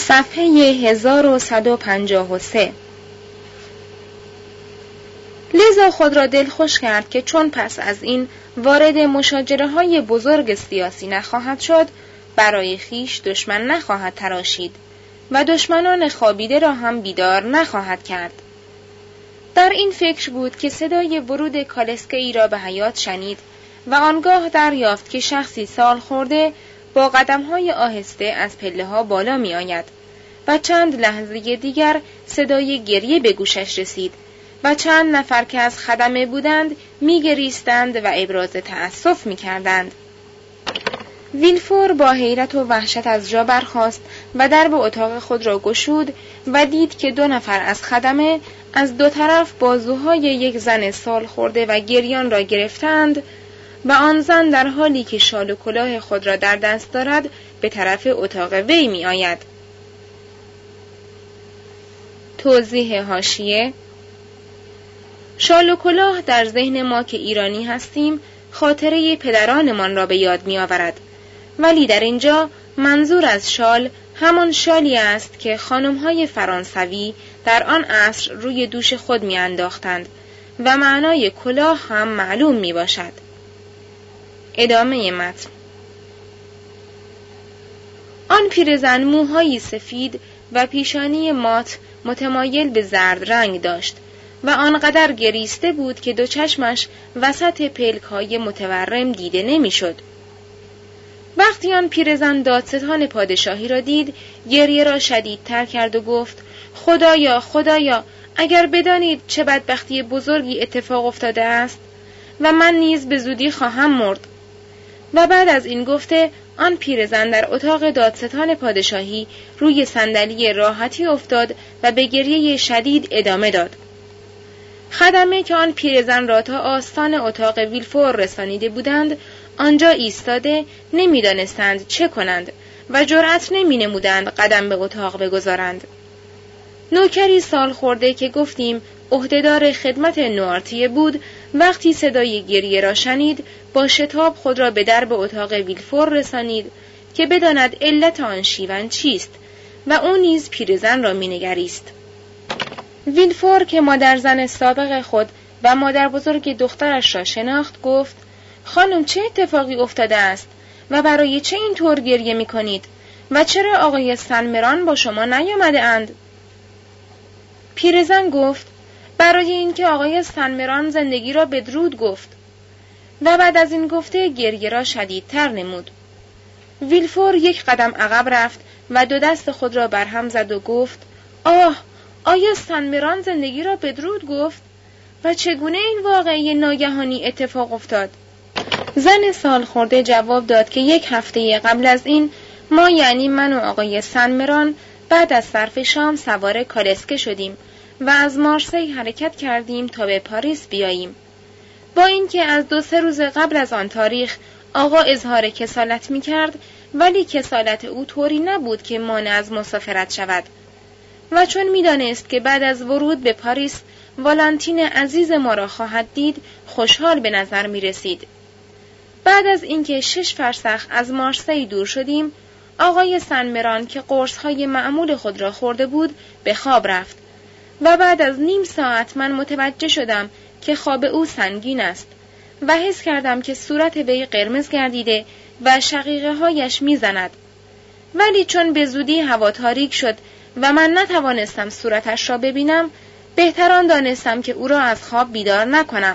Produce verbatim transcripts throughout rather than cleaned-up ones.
صفحه هزار و صد و پنجاه و سه. لذا خود را دلخوش کرد که چون پس از این وارد مشاجره های بزرگ سیاسی نخواهد شد، برای خیش دشمن نخواهد تراشید و دشمنان خوابیده را هم بیدار نخواهد کرد. در این فکر بود که صدای ورود کالسکه‌ای را به حیاط شنید و آنگاه دریافت که شخصی سال خورده با قدم‌های آهسته از پله‌ها بالا می آید و چند لحظه دیگر صدای گریه به گوشش رسید و چند نفر که از خدمه بودند می گریستند و ابراز تأسف می کردند. ویلفور با حیرت و وحشت از جا برخاست و درب اتاق خود را گشود و دید که دو نفر از خدمه از دو طرف بازوهای یک زن سال خورده و گریان را گرفتند و آن زن در حالی که شال و کلاه خود را در دست دارد به طرف اتاق وی می آید. توضیح حاشیه: شال و کلاه در ذهن ما که ایرانی هستیم خاطره پدرانمان را به یاد می آورد، ولی در اینجا منظور از شال همان شالی است که خانم‌های فرانسوی در آن عصر روی دوش خود می انداختند و معنای کلاه هم معلوم می باشد. ادامه متن. آن پیرزن موهایی سفید و پیشانی مات متمایل به زرد رنگ داشت و آنقدر گریسته بود که دو چشمش وسط پلک‌های متورم دیده نمی‌شد. وقتی آن پیرزن دادستان پادشاهی را دید، گریه را شدیدتر کرد و گفت: خدایا خدایا، اگر بدانید چه بدبختی بزرگی اتفاق افتاده است و من نیز به زودی خواهم مرد. و بعد از این گفته آن پیرزن در اتاق دادستان پادشاهی روی صندلی راحتی افتاد و به گریه شدید ادامه داد. خدمه که آن پیرزن را تا آستان اتاق ویلفور رسانیده بودند آنجا ایستاده نمی‌دانستند چه کنند و جرأت نمی‌نمودند قدم به اتاق بگذارند. نوکری سال خورده که گفتیم عهدهدار خدمت نوارتیه بود، وقتی صدای گریه را شنید با شتاب خود را به درب اتاق ویلفور رسانید که بداند علت آن شیون چیست و او نیز پیرزن را مینگریست. ویلفور که مادر زن سابق خود و مادر بزرگ دخترش را شناخت گفت: خانم چه اتفاقی افتاده است و برای چه این طور گریه می کنید و چرا آقای سنمران با شما نیامده اند؟ پیرزن گفت: برای اینکه آقای سنمران زندگی را بدرود گفت. و بعد از این گفته گریه را شدیدتر نمود. ویلفور یک قدم عقب رفت و دو دست خود را برهم زد و گفت: آه، آیا سنمران زندگی را بدرود گفت؟ و چگونه این واقعه ناگهانی اتفاق افتاد؟ زن سال خورده جواب داد که یک هفته قبل از این ما، یعنی من و آقای سنمران، بعد از صرف شام سوار کالسکه شدیم و از مارسی حرکت کردیم تا به پاریس بیاییم. با اینکه از دو سه روز قبل از آن تاریخ آقا اظهار کسالت می کرد، ولی کسالت او طوری نبود که مانع از مسافرت شود و چون می دانست که بعد از ورود به پاریس والنتین عزیز ما را خواهد دید، خوشحال به نظر می رسید. بعد از اینکه شش فرسخ از مارسی دور شدیم، آقای سنمران که قرص‌های معمول خود را خورده بود به خواب رفت و بعد از نیم ساعت من متوجه شدم که خواب او سنگین است و حس کردم که صورت وی قرمز گردیده و شقیقه هایش می زند. ولی چون به زودی هوا تاریک شد و من نتوانستم صورتش را ببینم، بهتران دانستم که او را از خواب بیدار نکنم.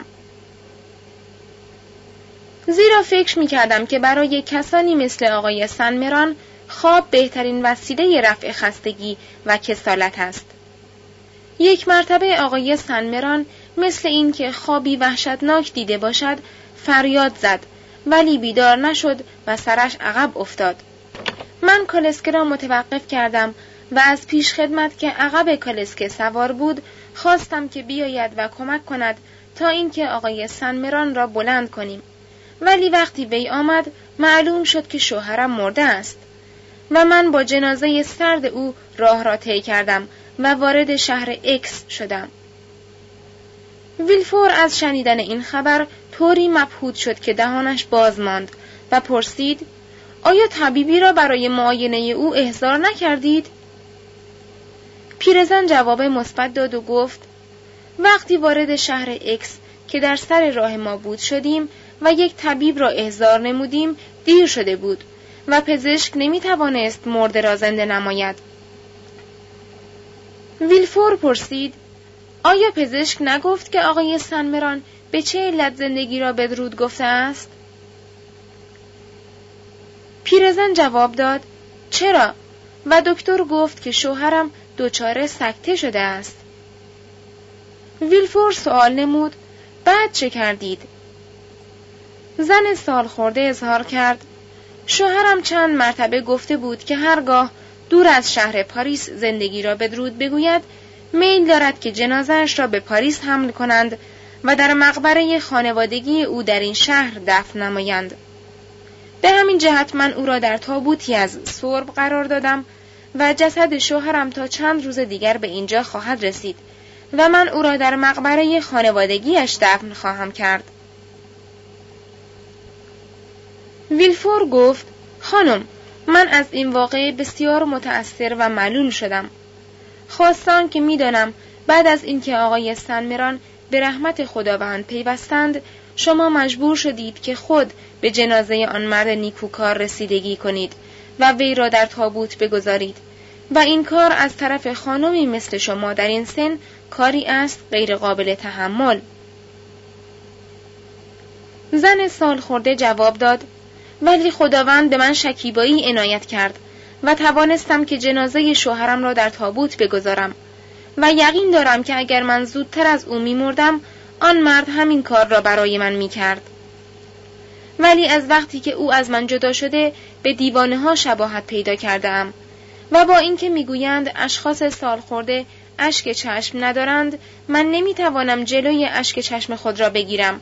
زیرا فکر می کردم که برای کسانی مثل آقای سنمران خواب بهترین وسیله رفع خستگی و کسالت است. یک مرتبه آقای سنمران مثل این که خوابی وحشتناک دیده باشد فریاد زد، ولی بیدار نشد و سرش عقب افتاد. من کالسکه را متوقف کردم و از پیش خدمت که عقب کالسکه سوار بود خواستم که بیاید و کمک کند تا اینکه آقای سنمران را بلند کنیم، ولی وقتی وی آمد معلوم شد که شوهرم مرده است و من با جنازه سرد او راه را طی کردم و وارد شهر اکس شدم. ویلفور از شنیدن این خبر طوری مبهوت شد که دهانش باز ماند و پرسید: آیا طبیبی را برای معاینه او احضار نکردید؟ پیرزن جواب مثبت داد و گفت وقتی وارد شهر اکس که در سر راه ما بود شدیم و یک طبیب را احضار نمودیم دیر شده بود و پزشک نمی توانست مرده را زنده نماید. ویلفور پرسید آیا پزشک نگفت که آقای سنمران به چه علت زندگی را بدرود گفته است؟ پیرزن جواب داد چرا؟ و دکتر گفت که شوهرم دچار سکته شده است. ویلفور سوال نمود بعد چه کردید؟ زن سال خورده اظهار کرد شوهرم چند مرتبه گفته بود که هرگاه دور از شهر پاریس زندگی را بدرود بگوید میل دارد که جنازه‌اش را به پاریس حمل کنند و در مقبره خانوادگی او در این شهر دفن نمایند. به همین جهت من او را در تابوتی از سرب قرار دادم و جسد شوهرم تا چند روز دیگر به اینجا خواهد رسید و من او را در مقبره خانوادگیش دفن خواهم کرد. ویلفور گفت خانم من از این واقعه بسیار متأثر و ملول شدم. خواستان که میدانم بعد از اینکه آقای سنمران به رحمت خداوند پیوستند شما مجبور شدید که خود به جنازه آن مرد نیکوکار رسیدگی کنید و وی را در تابوت بگذارید و این کار از طرف خانمی مثل شما در این سن کاری است غیر قابل تحمل. زن سال خورده جواب داد ولی خداوند به من شکیبایی عنایت کرد و توانستم که جنازه شوهرم را در تابوت بگذارم و یقین دارم که اگر من زودتر از او می مردم آن مرد همین کار را برای من می کرد. ولی از وقتی که او از من جدا شده به دیوانه ها شباهت پیدا کردم و با اینکه می گویند اشخاص سال خورده اشک چشم ندارند من نمی توانم جلوی اشک چشم خود را بگیرم.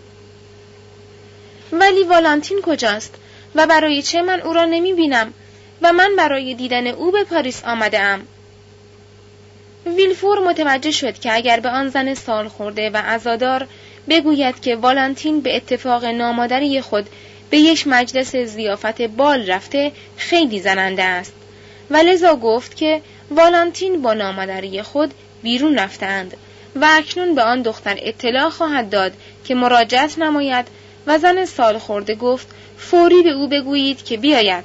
ولی والانتین کجاست و برای چه من او را نمی بینم و من برای دیدن او به پاریس آمده ام؟ ویلفور متوجه شد که اگر به آن زن سال خورده و عزادار بگوید که والانتین به اتفاق نامادری خود به یک مجلس ضیافت بال رفته خیلی زننده است و لذا گفت که والانتین با نامادری خود بیرون رفتند و اکنون به آن دختر اطلاع خواهد داد که مراجعت نماید و زن سال خورده گفت فوری به او بگویید که بیاید.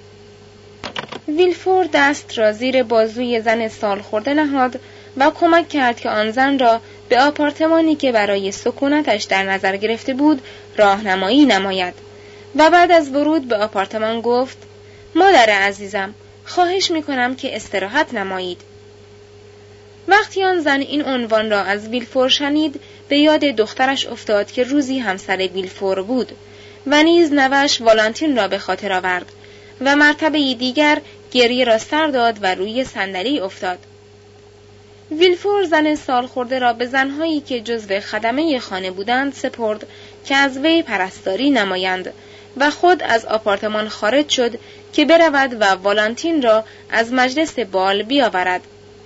ویلفور دست را زیر بازوی زن سال خورده نهاد و کمک کرد که آن زن را به آپارتمانی که برای سکونتش در نظر گرفته بود راهنمایی نماید و بعد از ورود به آپارتمان گفت مادر عزیزم خواهش می‌کنم که استراحت نمایید. وقتی آن زن این عنوان را از ویلفور شنید به یاد دخترش افتاد که روزی همسر ویلفور بود و نیز نوش والانتین را به خاطر آورد و مرتبه دیگر گریه را سر داد و روی صندلی افتاد. ویلفور زن سال خورده را به زنهایی که جزو خدمه خانه بودند سپرد که از وی پرستاری نمایند و خود از آپارتمان خارج شد که برود و والانتین را از مجلس بال بیاورد.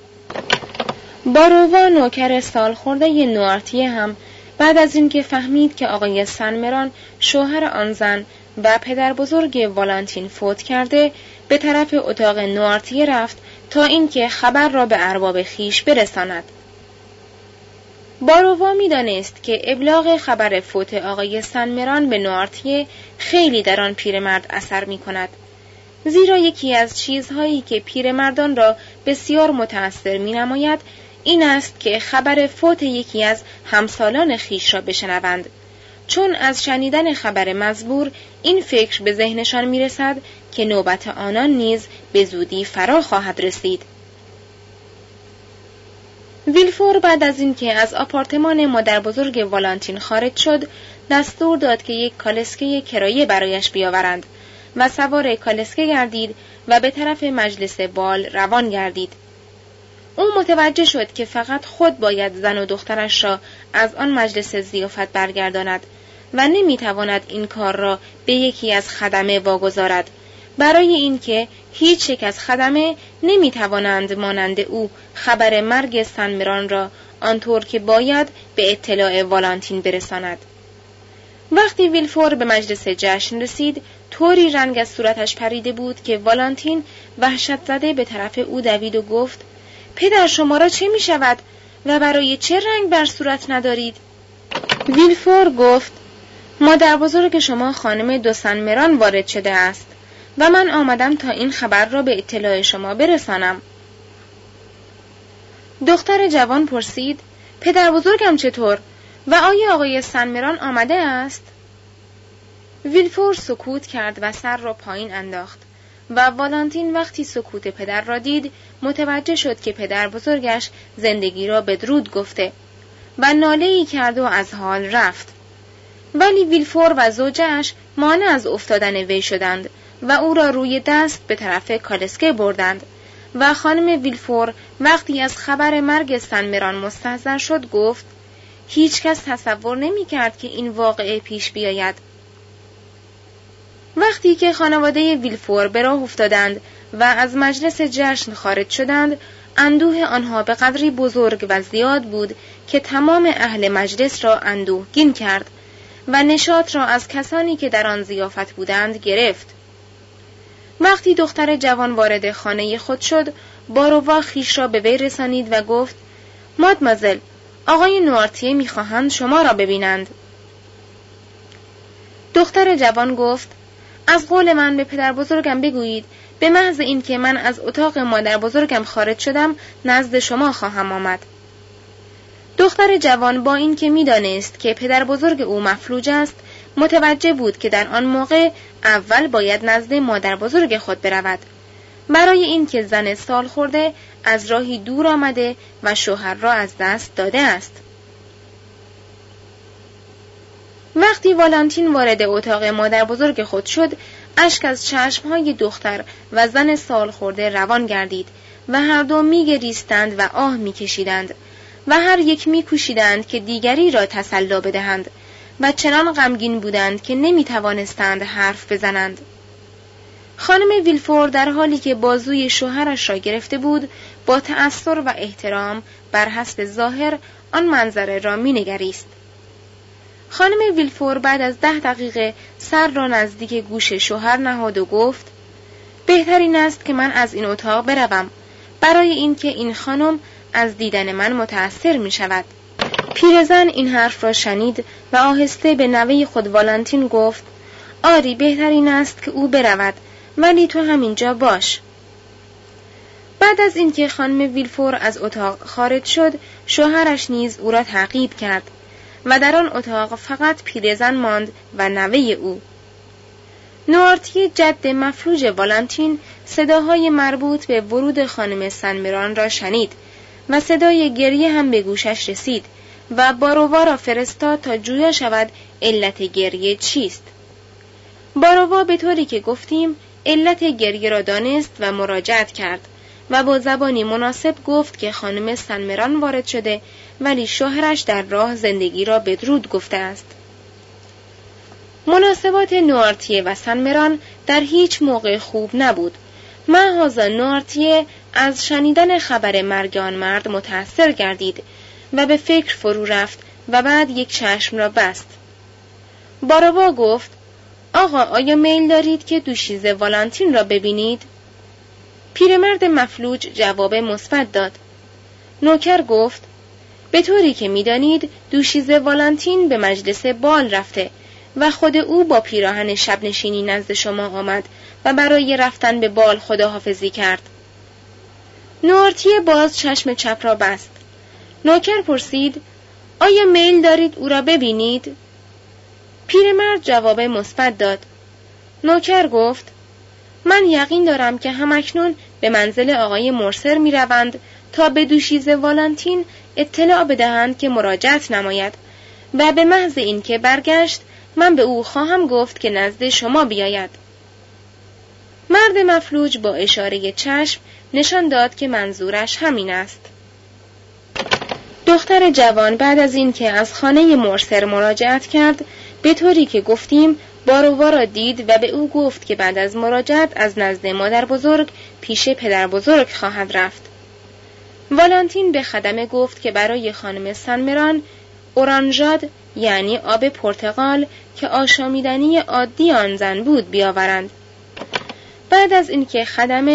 بارووا نوکر سال خورده نوارتیه هم بعد از اینکه فهمید که آقای سنمران شوهر آن زن و پدر بزرگ والانتین فوت کرده به طرف اتاق نوارتیه رفت تا اینکه خبر را به ارباب خیش برساند. بارووا می دانست که ابلاغ خبر فوت آقای سنمران به نوارتیه خیلی در آن پیرمرد اثر می کند. زیرا یکی از چیزهایی که پیرمردان را بسیار متأثر می نماید این است که خبر فوت یکی از همسالان خیش را بشنوند، چون از شنیدن خبر مزبور این فکر به ذهنشان می رسد که نوبت آنان نیز به زودی فرا خواهد رسید. ویلفور بعد از اینکه از آپارتمان مادر بزرگ والانتین خارج شد دستور داد که یک کالسکه کرایه برایش بیاورند و سوار کالسکه گردید و به طرف مجلس بال روان گردید. او متوجه شد که فقط خود باید زن و دخترش را از آن مجلس ضیافت برگرداند و نمیتواند این کار را به یکی از خدمه واگذارد، برای اینکه هیچ یک از خدمه نمیتوانند مانند او خبر مرگ سنمران را آنطور که باید به اطلاع والانتین برساند. وقتی ویلفور به مجلس جشن رسید طوری رنگ از صورتش پریده بود که والانتین وحشت زده به طرف او دوید و گفت پدر شما را چه می شود و برای چه رنگ بر صورت ندارید؟ ویلفور گفت مادر بزرگ شما خانم دو سن مران وارد شده است و من آمدم تا این خبر را به اطلاع شما برسانم. دختر جوان پرسید پدر بزرگم چطور و آیا آقای سن مران آمده است؟ ویلفور سکوت کرد و سر را پایین انداخت و والانتین وقتی سکوت پدر را دید متوجه شد که پدر بزرگش زندگی را بدرود گفته و ناله‌ای کرد و از حال رفت. ولی ویلفور و زوجش مانع از افتادن وی شدند و او را روی دست به طرف کالسکه بردند و خانم ویلفور وقتی از خبر مرگ سن مران مستحضر شد گفت هیچ کس تصور نمی کرد که این واقعه پیش بیاید. وقتی که خانواده ویلفور به راه افتادند و از مجلس جشن خارج شدند، اندوه آنها به قدری بزرگ و زیاد بود که تمام اهل مجلس را اندوهگین کرد و نشاط را از کسانی که در آن ضیافت بودند گرفت. وقتی دختر جوان وارد خانه خود شد، باروا خویش را به وی رسانید و گفت مادمازل، آقای نوارتیه می‌خواهند شما را ببینند. دختر جوان گفت از قول من به پدر بزرگم بگویید به محض این که من از اتاق مادر بزرگم خارج شدم نزد شما خواهم آمد. دختر جوان با این که می‌دانست که پدر بزرگ او مفلوج است متوجه بود که در آن موقع اول باید نزد مادر بزرگ خود برود، برای این که زن سال خورده از راهی دور آمده و شوهر را از دست داده است. وقتی والانتین وارد اتاق مادر بزرگ خود شد، اشک از چشمهای دختر و زن سال خورده روان گردید و هر دو می گریستند و آه می کشیدند و هر یک می کوشیدند که دیگری را تسلی بدهند و چنان غمگین بودند که نمی توانستند حرف بزنند. خانم ویلفور در حالی که بازوی شوهرش را گرفته بود با تأثر و احترام بر حسب ظاهر آن منظره را می نگریست. خانم ویلفور بعد از ده دقیقه سر را نزدیک گوش شوهر نهاد و گفت بهترین است که من از این اتاق بروم، برای اینکه این خانم از دیدن من متأثر می شود. پیرزن این حرف را شنید و آهسته به نوه خود والانتین گفت آری بهترین است که او برود، ولی تو همینجا باش. بعد از اینکه خانم ویلفور از اتاق خارج شد، شوهرش نیز او را تعقیب کرد و در آن اتاق فقط پیرزن ماند و نوه او. نوارتیه جد مفلوج والانتین صداهای مربوط به ورود خانم سن مران را شنید و صدای گریه هم به گوشش رسید و بارووا را فرستاد تا جویا شود علت گریه چیست. بارووا به طوری که گفتیم علت گریه را دانست و مراجعت کرد و با زبانی مناسب گفت که خانم سن مران وارد شده ولی شوهرش در راه زندگی را بدرود گفته است. مناسبات نوارتیه و سن مران در هیچ موقع خوب نبود. محض نوارتیه از شنیدن خبر مرگ آن مرد متأثر گردید و به فکر فرو رفت و بعد یک چشم را بست. بارووا گفت آقا آیا میل دارید که دوشیزه والانتین را ببینید؟ پیرمرد مفلوج جواب مثبت داد. نوکر گفت به طوری که می‌دانید دوشیزه والانتین به مجلس بال رفته و خود او با پیراهن شب نشینی نزد شما آمد و برای رفتن به بال خداحافظی کرد. نوارتیه باز چشم چپ را بست. نوکر پرسید آیا میل دارید او را ببینید؟ پیرمرد جواب مثبت داد. نوکر گفت من یقین دارم که همکنون به منزل آقای مرسر می روند تا به دوشیزه والانتین اطلاع بدهند که مراجعت نماید و به محض این که برگشت من به او خواهم گفت که نزد شما بیاید. مرد مفلوج با اشاره چشم نشان داد که منظورش همین است. دختر جوان بعد از این که از خانه مرسر مراجعت کرد به طوری که گفتیم بارووا را دید و به او گفت که بعد از مراجعت از نزد مادر بزرگ پیش پدر بزرگ خواهد رفت. والانتین به خدمه گفت که برای خانم سن مران اورانژاد یعنی آب پرتقال که آشامیدنی عادی آن زن بود بیاورند. بعد از اینکه خدمه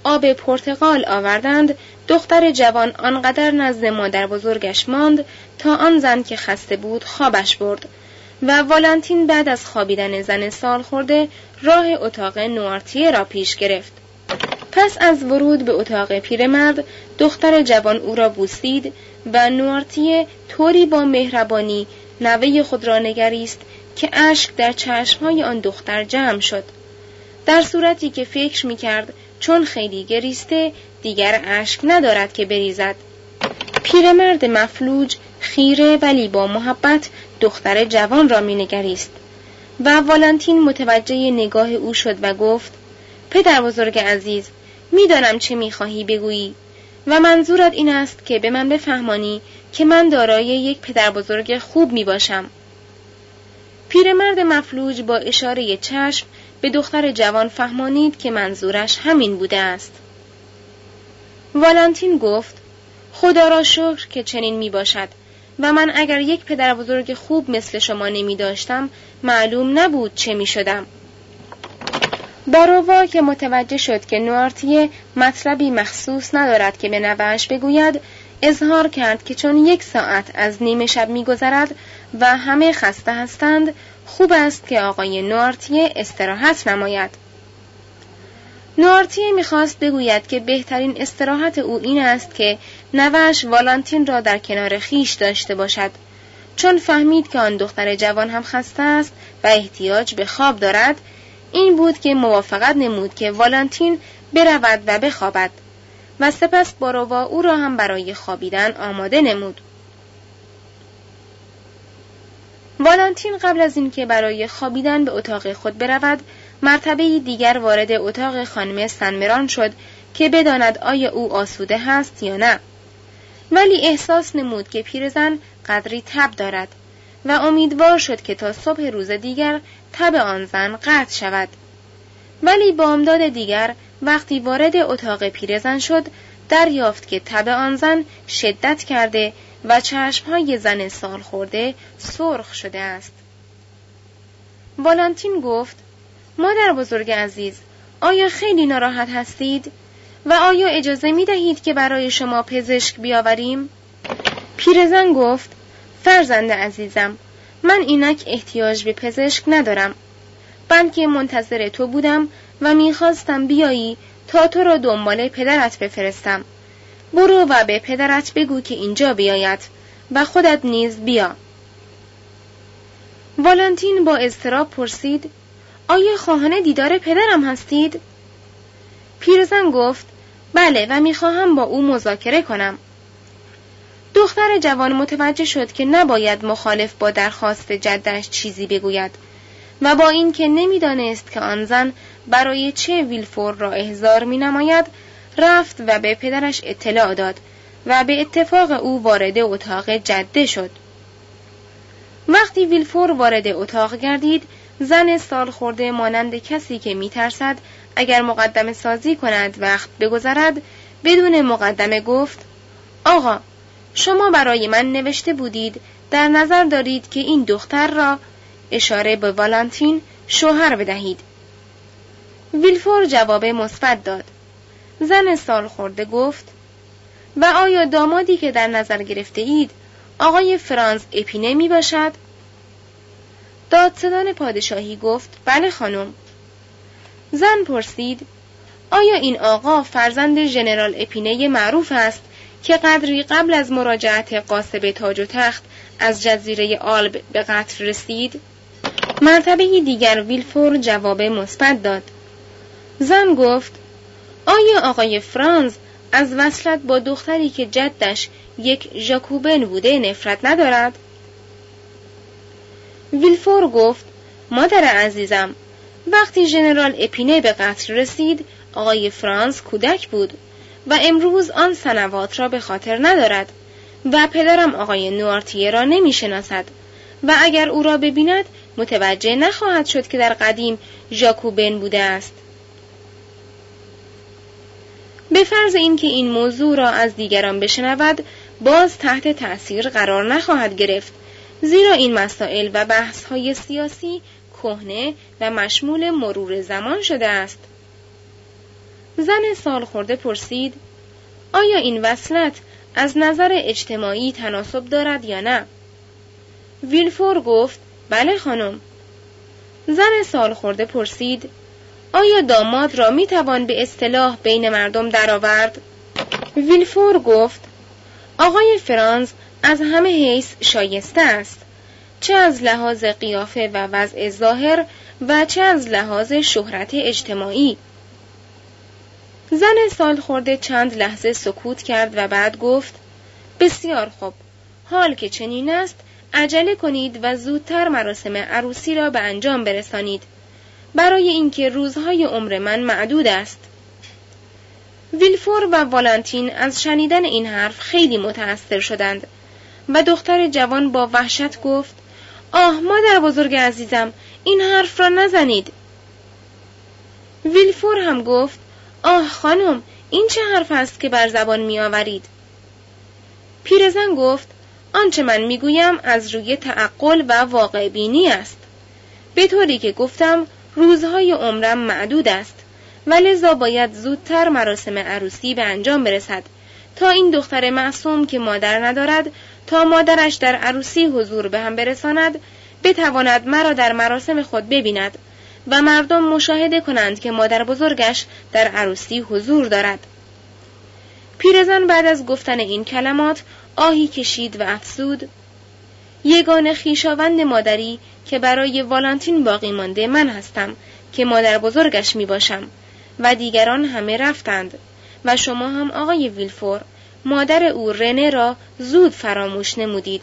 آب پرتقال آوردند، دختر جوان آنقدر نزد مادر بزرگش ماند تا آن زن که خسته بود خوابش برد و والنتین بعد از خوابیدن زن سال خورده راه اتاق نوارتیه را پیش گرفت. پس از ورود به اتاق پیرمرد، دختر جوان او را بوسید و نوارتیه طوری با مهربانی نوه خود را نگریست که اشک در چشمهای آن دختر جمع شد، در صورتی که فکر می‌کرد چون خیلی گریسته دیگر اشک ندارد که بریزد. پیرمرد مفلوج خیره ولی با محبت دختر جوان را می‌نگریست و والنتین متوجه نگاه او شد و گفت: پدر بزرگ عزیز، می‌دانم چه می‌خواهی بگویی و منظورت این است که به من بفهمانی که من دارای یک پدر بزرگ خوب می‌باشم. پیرمرد مفلوج با اشاره چشم به دختر جوان فهمانید که منظورش همین بوده است. والنتین گفت: خدا را شکر که چنین می باشد و من اگر یک پدر بزرگ خوب مثل شما نمی داشتم معلوم نبود چه می شدم. بارووا که متوجه شد که نوارتیه مطلبی مخصوص ندارد که به نوه‌اش بگوید، اظهار کرد که چون یک ساعت از نیمه شب می گذرد و همه خسته هستند، خوب است که آقای نوارتیه استراحت نماید. نوارتیه می‌خواست بگوید که بهترین استراحت او این است که نوه‌اش والنتین را در کنار خیش داشته باشد، چون فهمید که آن دختر جوان هم خسته است و احتیاج به خواب دارد. این بود که موافقت نمود که والنتین برود و بخوابد و سپس بارووا او را هم برای خوابیدن آماده نمود. والنتین قبل از اینکه برای خوابیدن به اتاق خود برود، مرتبه دیگر وارد اتاق خانم سنمران شد که بداند آیا او آسوده هست یا نه، ولی احساس نمود که پیرزن قدری تب دارد و امیدوار شد که تا صبح روز دیگر تب آن زن قطع شود. ولی بامداد دیگر وقتی وارد اتاق پیرزن شد، دریافت که تب آن زن شدت کرده و چشمهای زن سال خورده سرخ شده است. والنتین گفت: مادر بزرگ عزیز، آیا خیلی ناراحت هستید؟ و آیا اجازه می دهید که برای شما پزشک بیاوریم؟ پیرزن گفت: فرزند عزیزم، من اینک احتیاج به پزشک ندارم، بلکه منتظر تو بودم و میخواستم بیایی تا تو را دنبال پدرت بفرستم. برو و به پدرت بگو که اینجا بیاید و خودت نیز بیا. والنتین با اضطراب پرسید: آیا خواهان دیدار پدرم هستید؟ پیرزن گفت: بله و میخواهم با او مذاکره کنم. دختر جوان متوجه شد که نباید مخالف با درخواست جدش چیزی بگوید و با این که نمیدانست که آن زن برای چه ویلفور را احضار می نماید، رفت و به پدرش اطلاع داد و به اتفاق او وارد اتاق جده شد. وقتی ویلفور وارد اتاق گردید، زن سال خورده مانند کسی که می ترسد اگر مقدمه سازی کند وقت بگذرد، بدون مقدمه گفت: آقا، شما برای من نوشته بودید در نظر دارید که این دختر را، اشاره به والنتین، شوهر بدهید. ویلفور جواب مثبت داد. زن سال خورده گفت: و آیا دامادی که در نظر گرفته اید آقای فرانز اپینه می باشد؟ دادستان پادشاهی گفت: بله خانم. زن پرسید: آیا این آقا فرزند ژنرال اپینه معروف است که قدری قبل از مراجعت قاصب تاج و تخت از جزیره آلب به قتل رسید؟ مرتبه دیگر ویلفور جواب مثبت داد. زن گفت: آیا آقای فرانز از وصلت با دختری که جدش یک ژاکوبن بوده نفرت ندارد؟ ویلفور گفت: مادر عزیزم، وقتی ژنرال اپینه به قتل رسید آقای فرانز کودک بود و امروز آن سنوات را به خاطر ندارد و پدرم آقای نوارتیه را نمی شناسد و اگر او را ببیند متوجه نخواهد شد که در قدیم ژاکوبن بوده است. به فرض اینکه این موضوع را از دیگران بشنود، باز تحت تأثیر قرار نخواهد گرفت، زیرا این مسائل و بحث‌های سیاسی کهنه و مشمول مرور زمان شده است. زن سال خورده پرسید: آیا این وصلت از نظر اجتماعی تناسب دارد یا نه؟ ویلفور گفت: بله خانم. زن سال خورده پرسید: آیا داماد را می توان به اصطلاح بین مردم درآورد؟ ویلفور گفت: آقای فرانز از همه حیث شایسته است، چه از لحاظ قیافه و وضع ظاهر و چه از لحاظ شهرت اجتماعی. زن سال خورده چند لحظه سکوت کرد و بعد گفت: بسیار خوب، حال که چنین است عجله کنید و زودتر مراسم عروسی را به انجام برسانید، برای اینکه روزهای عمر من معدود است. ویلفور و والنتین از شنیدن این حرف خیلی متأثر شدند و دختر جوان با وحشت گفت: آه مادر بزرگ عزیزم، این حرف را نزنید. ویلفور هم گفت: آه خانم، این چه حرف است که بر زبان می آورید؟ پیرزن گفت: آنچه من می گویم از روی تعقل و واقع بینی است، به طوری که گفتم روزهای عمرم معدود است و لذا باید زودتر مراسم عروسی به انجام برسد تا این دختر معصوم که مادر ندارد تا مادرش در عروسی حضور به هم برساند بتواند مرا در مراسم خود ببیند و مردم مشاهده کنند که مادر بزرگش در عروسی حضور دارد. پیرزن بعد از گفتن این کلمات آهی کشید و افسود: یگانه خویشاوند مادری که برای والنتین باقی مانده من هستم که مادر بزرگش می باشم و دیگران همه رفتند و شما هم آقای ویلفور مادر او رنه را زود فراموش نمودید.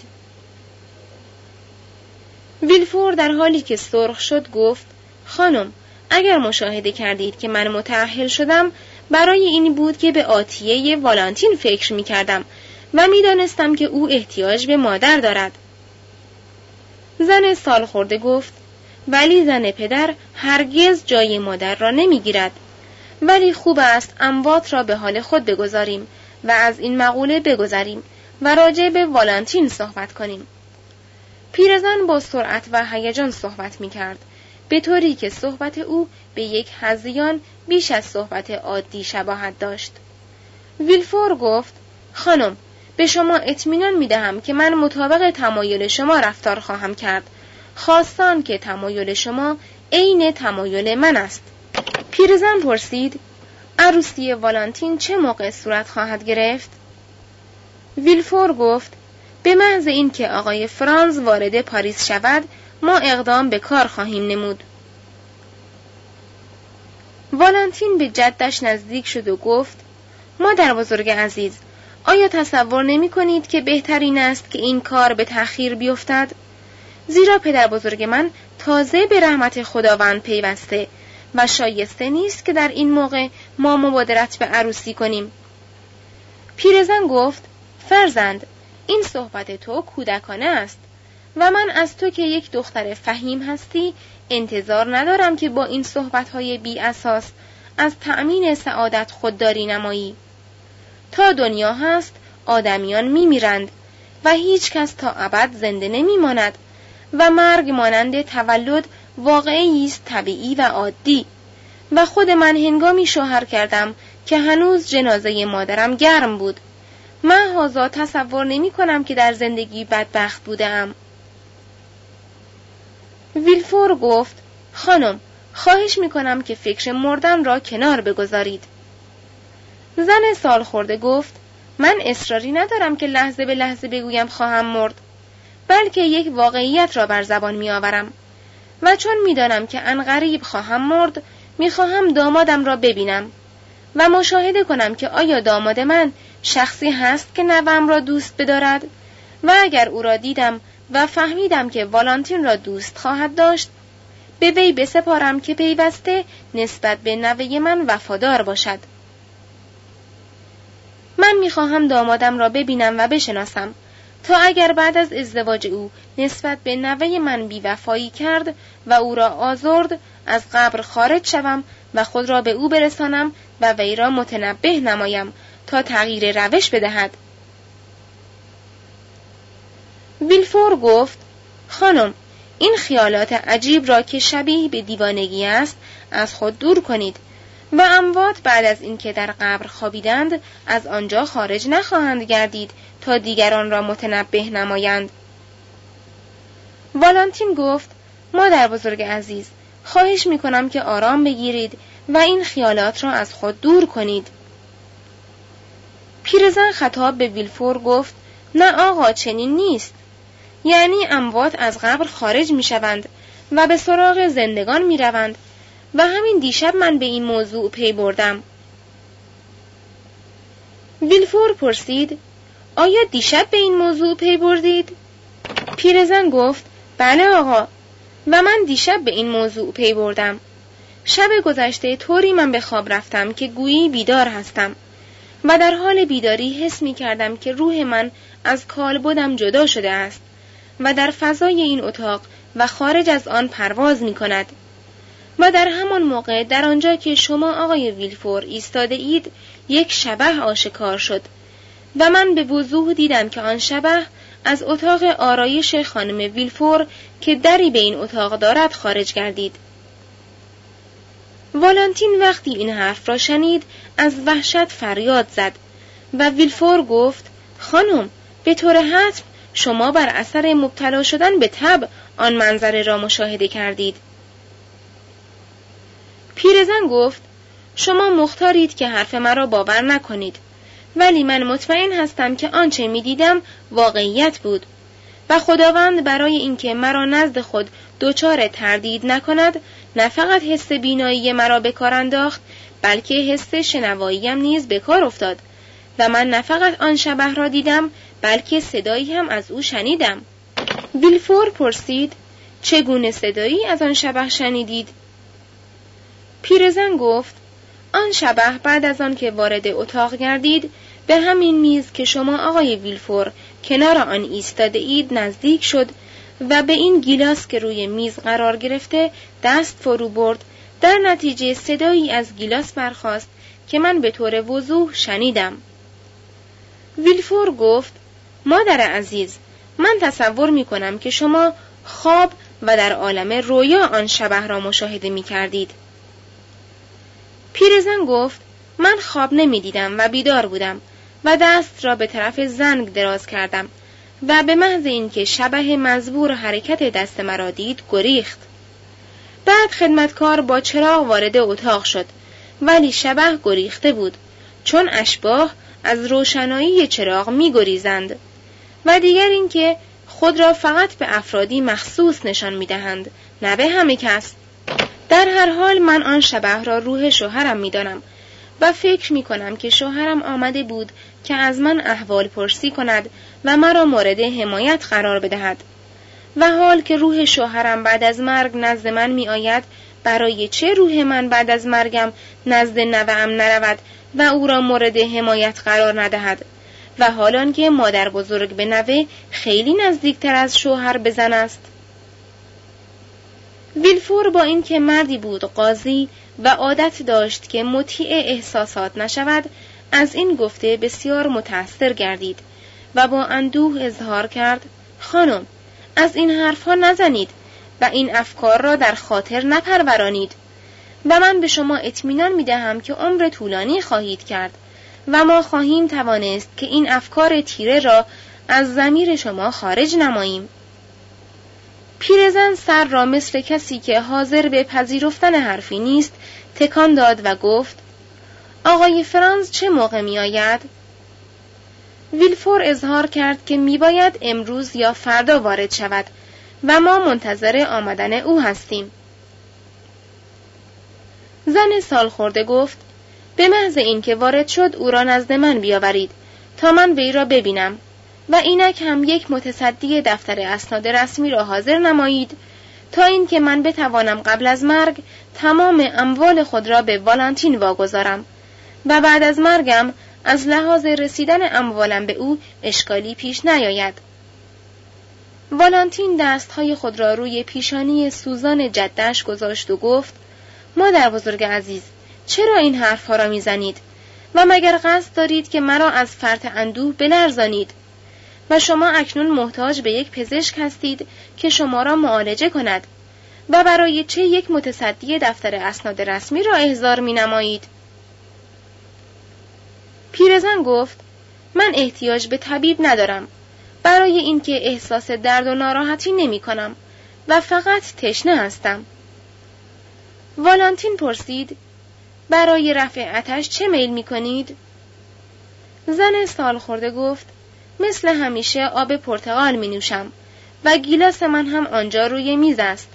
ویلفور در حالی که سرخ شد گفت: خانم، اگر مشاهده کردید که من متأهل شدم برای این بود که به آتیه والنتین فکر می کردم و می دانستم که او احتیاج به مادر دارد. زن سال خورده گفت: ولی زن پدر هرگز جای مادر را نمی گیرد، ولی خوب است اموات را به حال خود بگذاریم و از این مقوله بگذریم و راجع به والنتین صحبت کنیم. پیرزن با سرعت و هیجان صحبت می کرد، به طوری که صحبت او به یک هذیان بیش از صحبت عادی شباهت داشت. ویلفور گفت: خانم، به شما اطمینان می دهم که من مطابق تمایل شما رفتار خواهم کرد، خواستان که تمایل شما عین تمایل من است. پیرزن پرسید: عروسی والنتین چه موقع صورت خواهد گرفت؟ ویلفور گفت: به محض این که آقای فرانز وارد پاریس شود ما اقدام به کار خواهیم نمود. والنتین به جدش نزدیک شد و گفت: مادر بزرگ عزیز، آیا تصور نمی کنید که بهترین است که این کار به تأخیر بیفتد؟ زیرا پدر بزرگ من تازه به رحمت خداوند پیوسته و شایسته نیست که در این موقع ما مبادرت به عروسی کنیم. پیرزن گفت: فرزند، این صحبت تو کودکانه است و من از تو که یک دختر فهیم هستی انتظار ندارم که با این صحبت‌های بی اساس از تأمین سعادت خودداری نمایی. تا دنیا هست آدمیان می‌میرند و هیچ کس تا ابد زنده نمی‌ماند و مرگ مانند تولد واقعی است طبیعی و عادی و خود من هنگامی شوهر کردم که هنوز جنازه مادرم گرم بود. من هازا تصور نمی کنم که در زندگی بدبخت بودم. ویلفور گفت: خانم، خواهش می کنم که فکر مردن را کنار بگذارید. زن سال خورده گفت: من اصراری ندارم که لحظه به لحظه بگویم خواهم مرد، بلکه یک واقعیت را بر زبان می آورم و چون می دانم که عنقریب خواهم مرد می خواهم دامادم را ببینم و مشاهده کنم که آیا داماد من شخصی هست که نوام را دوست بدارد و اگر او را دیدم و فهمیدم که والنتین را دوست خواهد داشت به وی بسپارم که پیوسته نسبت به نوه من وفادار باشد. من میخواهم دامادم را ببینم و بشناسم تا اگر بعد از ازدواج او نسبت به نوه من بیوفایی کرد و او را آزرد از قبر خارج شوم و خود را به او برسانم و وی را متنبه نمایم تا تغییر روش بدهد. ویلفور گفت: خانم، این خیالات عجیب را که شبیه به دیوانگی است از خود دور کنید و اموات بعد از اینکه در قبر خوابیدند از آنجا خارج نخواهند گردید تا دیگران را متنبه نمایند. والنتین گفت: مادر بزرگ عزیز، خواهش میکنم که آرام بگیرید و این خیالات را از خود دور کنید. پیرزن خطاب به ویلفور گفت: نه آقا، چنین نیست. یعنی اموات از قبر خارج میشوند و به سراغ زندگان میروند و همین دیشب من به این موضوع پی بردم. ویلفور پرسید: آیا دیشب به این موضوع پی بردید؟ پیرزن گفت: بله آقا، و من دیشب به این موضوع پی بردم. شب گذشته طوری من به خواب رفتم که گویی بیدار هستم و در حال بیداری حس می کردم که روح من از کالبدم جدا شده است و در فضای این اتاق و خارج از آن پرواز می کند. و در همان موقع در آنجا که شما آقای ویلفور ایستاده اید یک شبح آشکار شد و من به وضوح دیدم که آن شبح از اتاق آرایش خانم ویلفور که دری به این اتاق دارد خارج گردید. والنتین وقتی این حرف را شنید از وحشت فریاد زد و ویلفور گفت: خانم، به طور حتم شما بر اثر مبتلا شدن به تب آن منظره را مشاهده کردید. پیرزن گفت: شما مختارید که حرف مرا باور نکنید، ولی من مطمئن هستم که آنچه می دیدم واقعیت بود و خداوند برای اینکه مرا نزد خود دچار تردید نکند نه فقط حس بینایی مرا به کار انداخت، بلکه حس شنواییم نیز به کار افتاد و من نه فقط آن شبح را دیدم بلکه صدایی هم از او شنیدم. ویلفور پرسید: چگونه صدایی از آن شبح شنیدید؟ پیرزن گفت: آن شبح بعد از آن که وارد اتاق گردید به همین میز که شما آقای ویلفور کنار آن ایستاده اید نزدیک شد و به این گیلاس که روی میز قرار گرفته دست فرو برد. در نتیجه صدایی از گیلاس برخاست که من به طور وضوح شنیدم. ویلفور گفت: مادر عزیز، من تصور می کنم که شما خواب و در عالم رویا آن شبح را مشاهده می کردید. پیرزن گفت: من خواب نمی دیدم و بیدار بودم و دست را به طرف زنگ دراز کردم و به محض اینکه شبح مزبور حرکت دست مرا دید گریخت. بعد خدمتکار با چراغ وارد اتاق شد، ولی شبح گریخته بود، چون اشباح از روشنایی چراغ می گریزند و دیگر اینکه خود را فقط به افرادی مخصوص نشان می دهند، نه به همه کس. در هر حال من آن شبح را روح شوهرم می دانم و فکر می کنم که شوهرم آمده بود که از من احوال پرسی کند و مرا مورد حمایت قرار بدهد. و حال که روح شوهرم بعد از مرگ نزد من می آید، برای چه روح من بعد از مرگم نزد نوه‌ام نرود و او را مورد حمایت قرار ندهد؟ و حالان که مادر بزرگ به نوه خیلی نزدیکتر از شوهر به زن است. ویلفور با اینکه مردی بود قاضی و عادت داشت که مطیع احساسات نشود، از این گفته بسیار متأثر گردید و با اندوه اظهار کرد: خانم، از این حرفها نزنید و این افکار را در خاطر نپرورانید و من به شما اطمینان می دهم که عمر طولانی خواهید کرد و ما خواهیم توانست که این افکار تیره را از ضمیر شما خارج نماییم. پیرزن سر را مثل کسی که حاضر به پذیرفتن حرفی نیست تکان داد و گفت: آقای فرانز چه موقع می آید؟ ویلفور اظهار کرد که می باید امروز یا فردا وارد شود و ما منتظر آمدن او هستیم. زن سالخورده گفت: به محض اینکه وارد شد او را نزد من بیاورید تا من وی را ببینم و اینک هم یک متصدی دفتر اسناد رسمی را حاضر نمایید تا اینکه من بتوانم قبل از مرگ تمام اموال خود را به والنتین واگذارم و بعد از مرگم از لحاظ رسیدن اموالم به او اشکالی پیش نیاید. والنتین دستهای خود را روی پیشانی سوزان جدش گذاشت و گفت: مادر بزرگ عزیز، چرا این حرفها را میزنید و مگر قصد دارید که مرا از فرط اندوه بلرزانید؟ و شما اکنون محتاج به یک پزشک هستید که شما را معالجه کند و برای چه یک متصدی دفتر اسناد رسمی را احضار می نمایید؟ پیرزن گفت من احتیاج به طبیب ندارم، برای اینکه احساس درد و ناراحتی نمی کنم و فقط تشنه هستم. والانتین پرسید برای رفع آتش چه میل می کنید؟ زن سالخورده گفت مثل همیشه آب پرتقال می نوشم و گیلاس من هم آنجا روی میز است.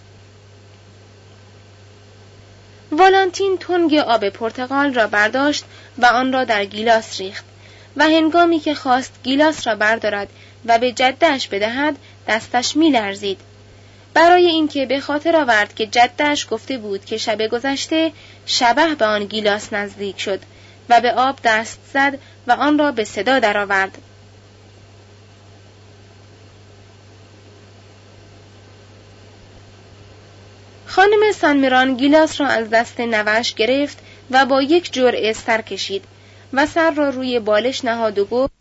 والانتین تنگ آب پرتقال را برداشت و آن را در گیلاس ریخت و هنگامی که خواست گیلاس را بردارد و به جده‌اش بدهد دستش می لرزید. برای اینکه به خاطر آورد که جده‌اش گفته بود که شب گذشته شبح به آن گیلاس نزدیک شد و به آب دست زد و آن را به صدا درآورد. خانم سانمیران گیلاس را از دست نوش گرفت و با یک جرعه سر کشید و سر را روی بالش نهاد و گفت